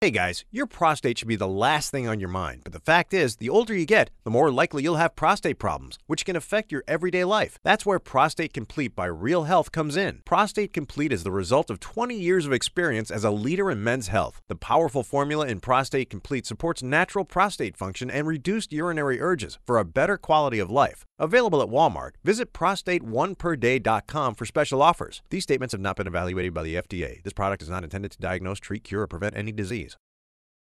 Hey guys, your prostate should be the last thing on your mind, but the fact is, the older you get, the more likely you'll have prostate problems, which can affect your everyday life. That's where Prostate Complete by Real Health comes in. Prostate Complete is the result of 20 years of experience as a leader in men's health. The powerful formula in Prostate Complete supports natural prostate function and reduced urinary urges for a better quality of life. Available at Walmart. Visit prostateoneperday.com for special offers. These statements have not been evaluated by the FDA. This product is not intended to diagnose, treat, cure, or prevent any disease.